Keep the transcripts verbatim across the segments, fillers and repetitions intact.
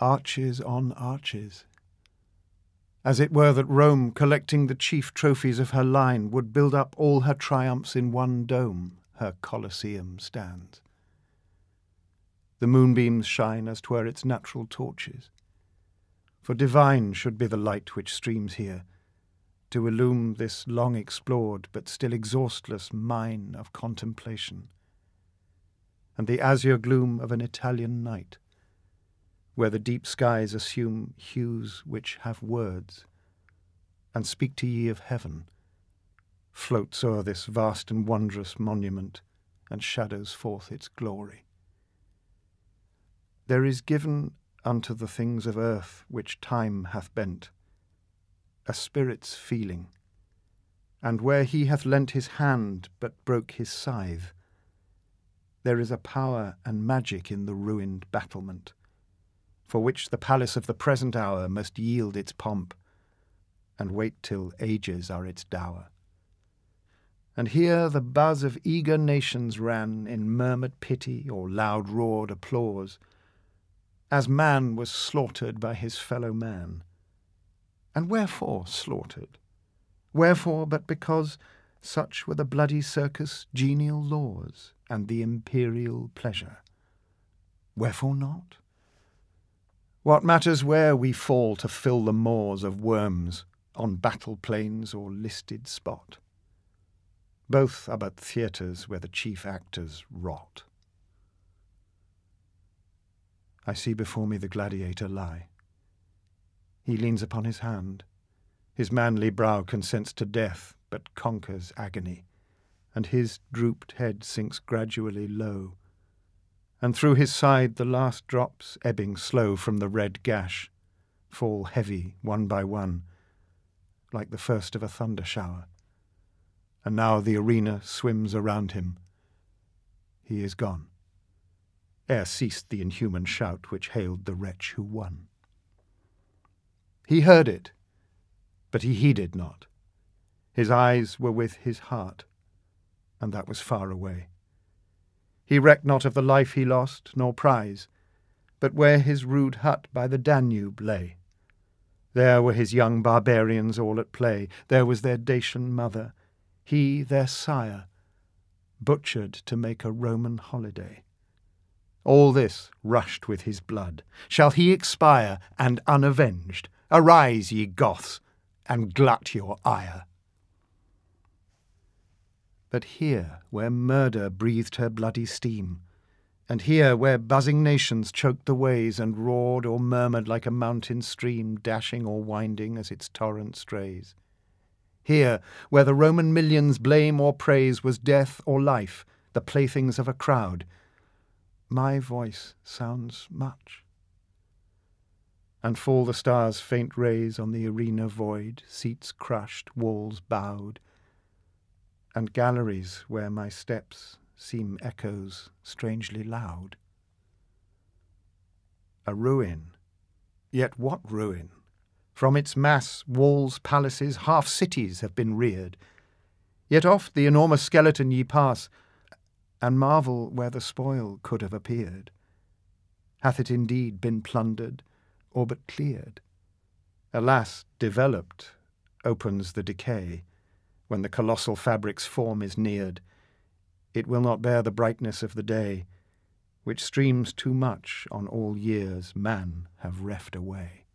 arches on arches. As it were that Rome, collecting the chief trophies of her line, would build up all her triumphs in one dome, her Colosseum stands. The moonbeams shine as 'twere its natural torches, for divine should be the light which streams here, to illume this long explored but still exhaustless mine of contemplation, and the azure gloom of an Italian night, where the deep skies assume hues which have words, and speak to ye of heaven, floats o'er this vast and wondrous monument, and shadows forth its glory. There is given unto the things of earth which time hath bent a spirit's feeling, and where he hath lent his hand but broke his scythe, there is a power and magic in the ruined battlement, for which the palace of the present hour must yield its pomp, and wait till ages are its dower. And here the buzz of eager nations ran in murmured pity or loud roared applause, as man was slaughtered by his fellow man. And wherefore slaughtered? Wherefore but because such were the bloody circus' genial laws, and the imperial pleasure? Wherefore not? What matters where we fall to fill the maws of worms, on battle plains or listed spot? Both are but theatres where the chief actors rot. I see before me the gladiator lie. He leans upon his hand. His manly brow consents to death, but conquers agony, and his drooped head sinks gradually low, and through his side the last drops, ebbing slow from the red gash, fall heavy one by one, like the first of a thunder shower. And now the arena swims around him. He is gone, ere ceased the inhuman shout which hailed the wretch who won. He heard it, but he heeded not. His eyes were with his heart, and that was far away. He recked not of the life he lost, nor prize, but where his rude hut by the Danube lay. There were his young barbarians all at play. There was their Dacian mother, he their sire, butchered to make a Roman holiday. All this rushed with his blood. Shall he expire, and unavenged? Arise, ye Goths, and glut your ire. But here, where murder breathed her bloody steam, and here, where buzzing nations choked the ways and roared or murmured like a mountain stream dashing or winding as its torrent strays, here, where the Roman millions' blame or praise was death or life, the playthings of a crowd, my voice sounds much. And fall the stars' faint rays on the arena void, seats crushed, walls bowed, and galleries where my steps seem echoes strangely loud. A ruin, yet what ruin? From its mass, walls, palaces, half cities have been reared. Yet oft the enormous skeleton ye pass, and marvel where the spoil could have appeared. Hath it indeed been plundered, or but cleared? Alas, developed opens the decay. When the colossal fabric's form is neared, it will not bear the brightness of the day, which streams too much on all years man have reft away.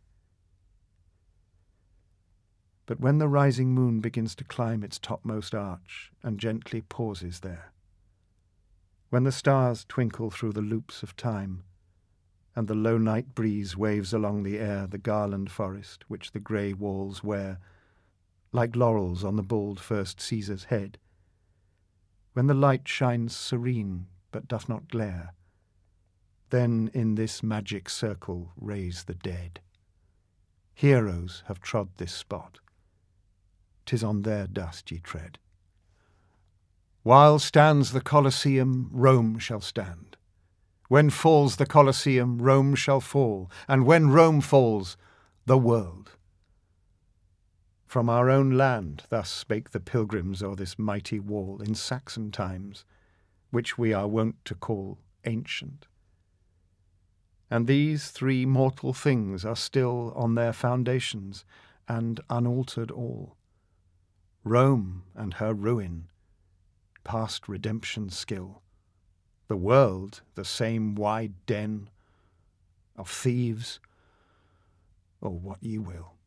But when the rising moon begins to climb its topmost arch, and gently pauses there, when the stars twinkle through the loops of time, and the low night breeze waves along the air the garland forest which the grey walls wear, like laurels on the bald first Caesar's head, when the light shines serene but doth not glare, then in this magic circle raise the dead. Heroes have trod this spot. 'Tis on their dust ye tread. While stands the Colosseum, Rome shall stand. When falls the Colosseum, Rome shall fall, and when Rome falls, the world. From our own land thus spake the pilgrims o'er this mighty wall in Saxon times, which we are wont to call ancient. And these three mortal things are still on their foundations, and unaltered all. Rome and her ruin, past redemption's skill, the world the same wide den of thieves, or what ye will.